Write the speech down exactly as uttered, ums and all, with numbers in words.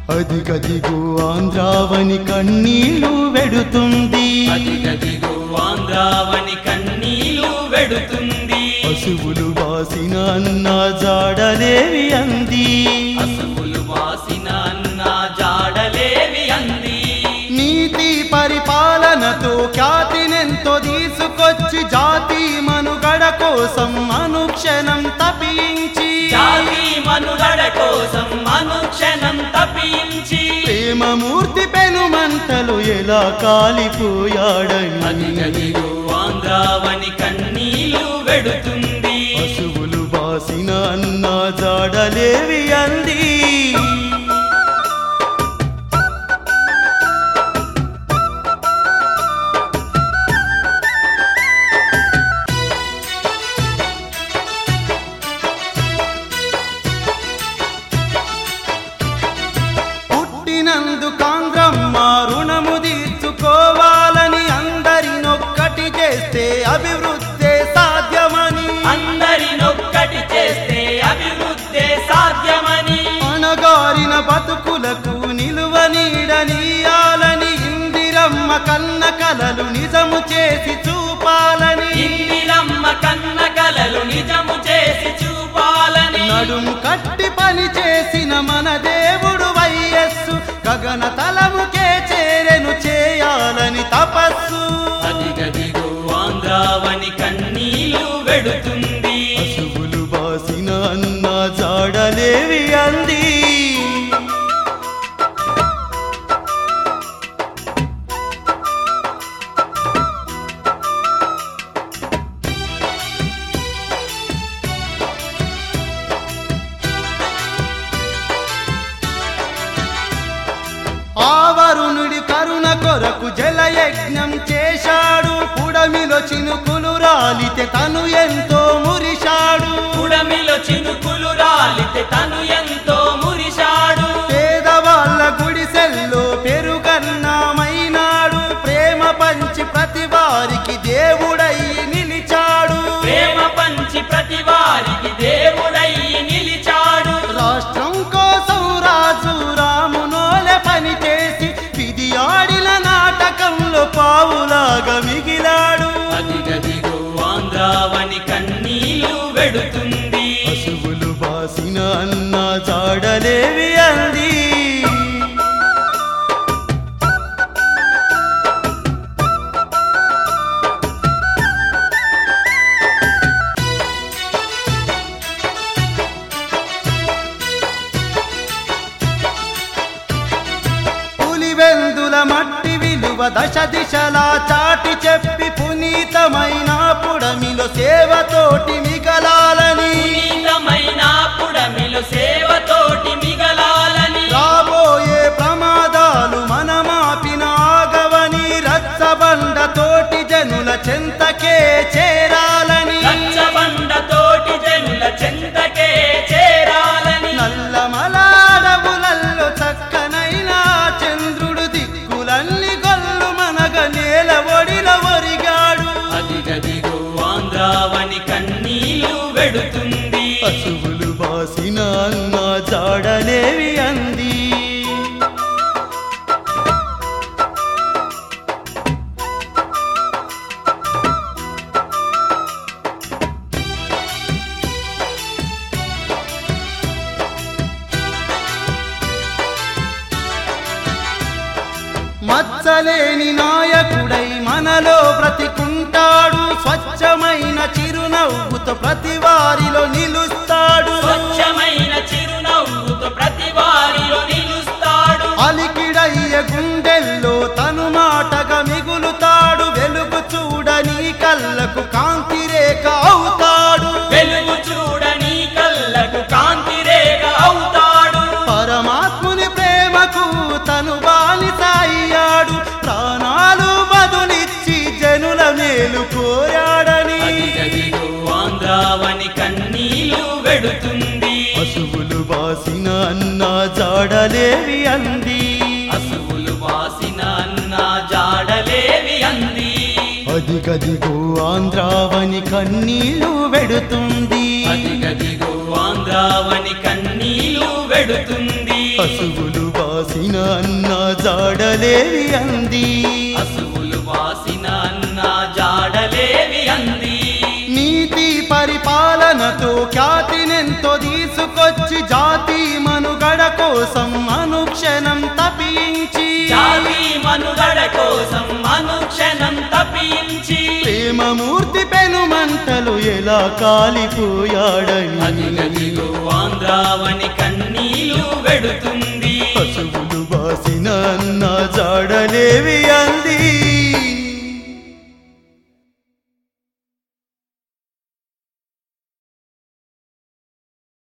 అదిగదిగో ఆంధ్రావని కన్నీళ్లు వెడుతుంది, అదిగదిగో ఆంధ్రావని కన్నీళ్లు వెడుతుంది. పశువులు వాసిన అన్న జాడలేవి అంది, పశువులు వాసిన అన్న జాడలేవి అంది. నీతి పరిపాలనతో ఖ్యాతినెంతో తీసుకొచ్చి జాతి మనుగడ కోసం అనుక్షణం తపించి, జాతి మనుగడ కోసం అనుక్షణం తపించి, ప్రేమమూర్తి పెనుమంటలు ఎలా కాలిపోయాడని అదిగదిగో ఆంధ్రావని కన్నీళ్లు వెడుతుంది. పశువులు బాసిన అన్న జాడలేవి అంది. పుట్టినందుకాంధ్రమ్మ రుణము తీర్చుకోవాలని అందరినొక్కటి చేస్తే అభివృద్ధి సాధ్యమని, అందరినొక్కటి చేస్తే అభివృద్ధి సాధ్యమని, అణగారిన బతుకులకు నిలువ నీడనీయాలని ఇందిరమ్మ కన్న కలలు నిజము చేసి చూపాలని, ఇందిరమ్మ కన్న కలలు నిజము చేసి చూపాలని, నడుం కట్టి పని చేసిన మన దేవుడు వైఎస్సు గగన తలముకే చేరెను చేయాలని తపస్సు. అదిగదిగో ఆంధ్రావని కన్నీళ్లు వెడుతుంది. పశువులు బాసిన అన్న జాడలేవి అంది. ఆవరునుడి కరుణ కొరకు జలయజ్ఞం చేశాడు, పుడమిలో చినుకులు రాలితే తను ఎంతో మురిశాడు, పుడమిలో చినుకులు రాలితే తను ఎంతో మురిశాడు, పేదవాళ్ళ గుడిసెల్లో పెరుగన్నామైనాడు, ప్రేమ పంచి ప్రతి వారికి దేవుడయ్యి నిలిచాడు, ప్రేమ పంచి ప్రతి వారికి దేవుడై నిలిచాడు. రాష్ట్రం కోసం రాజు రామునోలే పని చేసి విధి ఆడిన నాటకంలో పావులాగా మిగిలాడు. అదిగదిగో ఆంధ్రావని కన్నీళ్లు వెడుతుంది. పశువులు బాసిన అన్న జాడలేవి అంది. పులివెందుల మట్టి విలువ దశ దిశలా చాటి చెప్పి పునీతమైన పుడమిలో సేవతోటి మిగలాలని, పునీతమైన పుడమిలో సేవతోటి మిగలాలని, రాబోయే ప్రమాదాలు మనమాపిన ఆగవని, రచ్చబండ తోటి జనుల చెంతకే చేరాలని, రచ్చబండ తోటి జనుల చెంతకే చేరాలని, నల్లమల అడవులల్లో చక్కనైన చంద్రుడు దిక్కులన్నీ గొల్లు మనగ నేల ఒడిలో ఒరిగాడు. అదిగదిగో ఆంధ్రావని కన్నీళ్లు వెడుతుంది. పశువులు బాసిన అన్న జాడలేవి అంది. మచ్చలేని నాయకుడై మనలో బ్రతికుంటాడు, స్వచ్ఛమైన చిరునవ్వుతో ప్రతి వారిలో నిలుస్తాడు, స్వచ్ఛమైన చిరునవ్వుతో ప్రతి వారిలో నిలుస్తాడు, అలికిడయ్య గుండెల్లో తను మాటగా మిగులుతాడు, వెలుగు చూడని కళ్ళకు కాంతి రేఖ అవుతాడు, వెలుగు చూడని కళ్ళకు కాంతి రేఖ అవుతాడు, పరమాత్ముని ప్రేమకు తను బానిసయ్యాడు, ప్రాణాలు బదులిచ్చి జనుల మేలు కోరాడని. అదిగదిగో ఆంధ్రావని కన్నీళ్లు వెడుతుంది. పశువులు బాసిన అన్న జాడలేవి అంది. పశువులు వాసిన అన్న జాడలేవి అంది. అదిగదిగో ఆంధ్రావని కన్నీళ్లు వెడుతుంది, అదిగదిగో ఆంధ్రావని కన్నీళ్లు వెడుతుంది. పశువులు వాసిన అన్న జాడలేవి అంది అసువులు వాసిన అన్న జాడలేవి అంది నీతి పరిపాలనతో ఖ్యాతినెంతో తీసుకొచ్చి జాతి మనుగడ కోసం అనుక్షణం తపించి జాతి మనుగడ కోసం అనుక్షణం తపించి ప్రేమమూర్తి పెనుమంటలు ఎలా కాలిపోయాడని అదిగదిగో ఆంధ్రావని కన్నీలు వెడుతుంది పశువులు వాసిన అన్న జాడలేవి అంది